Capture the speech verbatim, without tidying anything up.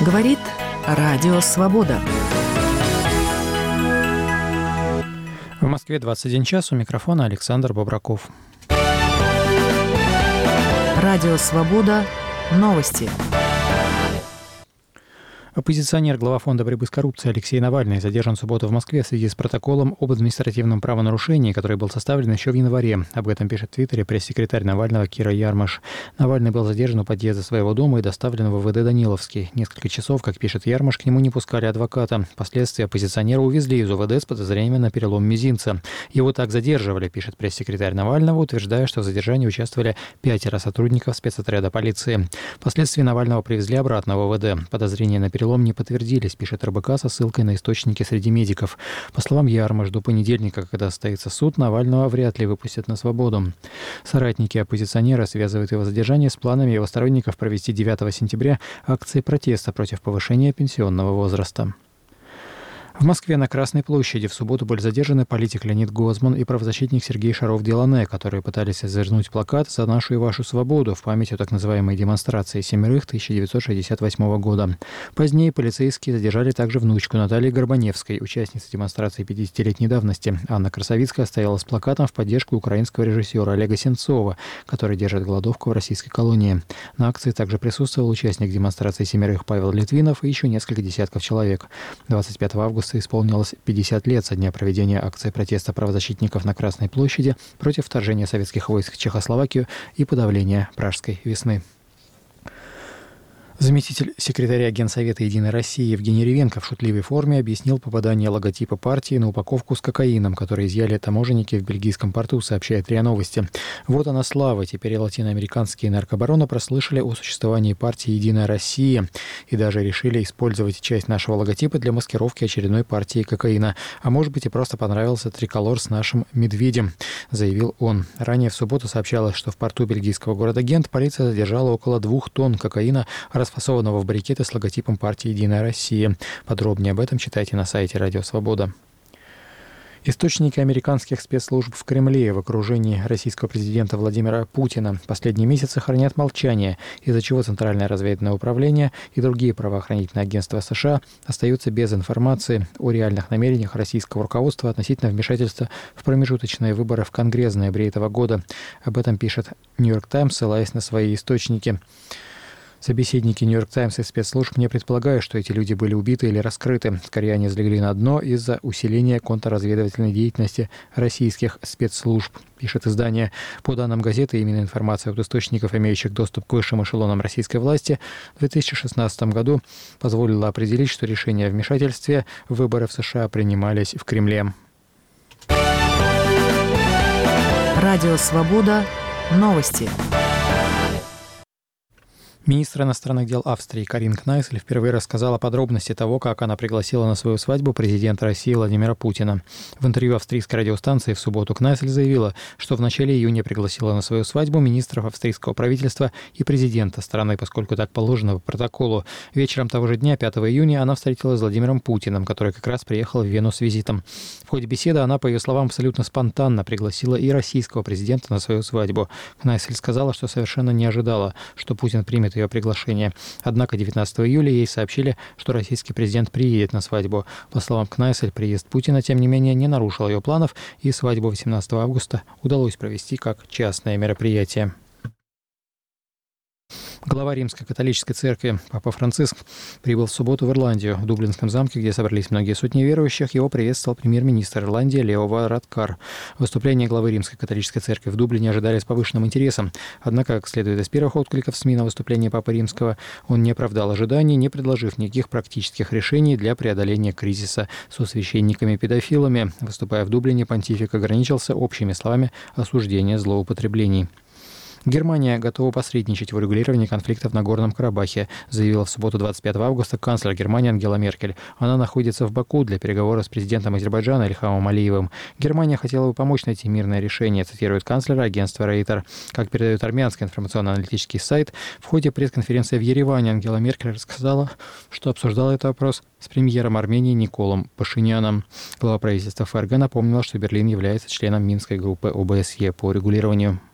Говорит Радио Свобода. В Москве двадцать один час, у микрофона Александр Бобраков. Радио Свобода. Новости. Оппозиционер, глава фонда борьбы с коррупцией Алексей Навальный задержан в субботу в Москве в связи с протоколом об административном правонарушении, который был составлен еще в январе. Об этом пишет в Твиттере пресс-секретарь Навального Кира Ярмаш. Навальный был задержан у подъезда своего дома и доставлен в ВВД Даниловский. Несколько часов, как пишет Ярмаш, к нему не пускали адвоката. Впоследствии оппозиционера увезли из УВД с подозрением на перелом мизинца. Его так задерживали, пишет пресс-секретарь Навального, утверждая, что в задержании участвовали пятеро сотрудников спецотряда полиции. Впоследствии Навального привезли обратно в УВД. Подозрения на перелом не подтвердились, пишет РБК со ссылкой на источники среди медиков. По словам Ярмаш, до понедельника, когда состоится суд, Навального вряд ли выпустят на свободу. Соратники оппозиционера связывают его задержание с планами его сторонников провести девятого сентября акции протеста против повышения пенсионного возраста. В Москве на Красной площади в субботу были задержаны политик Леонид Гозман и правозащитник Сергей Шаров-Делане, которые пытались развернуть плакат «За нашу и вашу свободу» в память о так называемой демонстрации семерых тысяча девятьсот шестьдесят восьмого года. Позднее полицейские задержали также внучку Натальи Горбаневской, участницы демонстрации пятидесятилетней давности. Анна Красовицкая стояла с плакатом в поддержку украинского режиссера Олега Сенцова, который держит голодовку в российской колонии. На акции также присутствовал участник демонстрации семерых Павел Литвинов и еще несколько десятков человек. двадцать пятого августа исполнилось пятьдесят лет со дня проведения акции протеста правозащитников на Красной площади против вторжения советских войск в Чехословакию и подавления Пражской весны. Заместитель секретаря Генсовета «Единой России» Евгений Ревенко в шутливой форме объяснил попадание логотипа партии на упаковку с кокаином, который изъяли таможенники в бельгийском порту, сообщает РИА Новости. Вот она слава. Теперь и латиноамериканские наркобароны прослышали о существовании партии «Единая Россия» и даже решили использовать часть нашего логотипа для маскировки очередной партии кокаина. А может быть и просто понравился триколор с нашим медведем, заявил он. Ранее в субботу сообщалось, что в порту бельгийского города Гент полиция задержала около двух тонн кокаина, расфасованного в брикеты с логотипом партии «Единая Россия». Подробнее об этом читайте на сайте Радио Свобода. Источники американских спецслужб в Кремле в окружении российского президента Владимира Путина последние месяцы хранят молчание, из-за чего Центральное разведывательное управление и другие правоохранительные агентства США остаются без информации о реальных намерениях российского руководства относительно вмешательства в промежуточные выборы в Конгресс в ноябре этого года. Об этом пишет «Нью-Йорк Таймс», ссылаясь на свои источники. Собеседники «Нью-Йорк Таймс» и спецслужб не предполагают, что эти люди были убиты или раскрыты. Скорее, они залегли на дно из-за усиления контрразведывательной деятельности российских спецслужб, пишет издание. По данным газеты, именно информация от источников, имеющих доступ к высшим эшелонам российской власти, в две тысячи шестнадцатом году позволила определить, что решения о вмешательстве в выборы в США принимались в Кремле. Радио Свобода. Новости. Министр иностранных дел Австрии Карин Кнайсель впервые рассказала подробности того, как она пригласила на свою свадьбу президента России Владимира Путина. В интервью австрийской радиостанции в субботу Кнайсель заявила, что в начале июня пригласила на свою свадьбу министров австрийского правительства и президента страны, поскольку так положено по протоколу. Вечером того же дня, пятого июня, она встретилась с Владимиром Путиным, который как раз приехал в Вену с визитом. В ходе беседы она, по ее словам, абсолютно спонтанно пригласила и российского президента на свою свадьбу. Кнайсель сказала, что совершенно не ожидала, что Путин примет ее приглашение. Однако девятнадцатого июля ей сообщили, что российский президент приедет на свадьбу. По словам Кнайсель, приезд Путина, тем не менее, не нарушил ее планов, и свадьбу восемнадцатого августа удалось провести как частное мероприятие. Глава Римской католической церкви Папа Франциск прибыл в субботу в Ирландию. В Дублинском замке, где собрались многие сотни верующих, его приветствовал премьер-министр Ирландии Лео Варадкар. Выступление главы Римской католической церкви в Дублине ожидали с повышенным интересом. Однако, как следует из первых откликов СМИ на выступление Папы Римского, он не оправдал ожиданий, не предложив никаких практических решений для преодоления кризиса со священниками-педофилами. Выступая в Дублине, понтифик ограничился общими словами осуждения злоупотреблений. Германия готова посредничать в урегулировании конфликта в Нагорном Карабахе, заявила в субботу двадцать пятого августа канцлер Германии Ангела Меркель. Она находится в Баку для переговоров с президентом Азербайджана Ильхамом Алиевым. Германия хотела бы помочь найти мирное решение, цитирует канцлера агентства Рейтер. Как передает армянский информационно-аналитический сайт, в ходе пресс-конференции в Ереване Ангела Меркель рассказала, что обсуждала этот вопрос с премьером Армении Николом Пашиняном. Глава правительства ФРГ напомнила, что Берлин является членом Минской группы ОБСЕ по регулированию.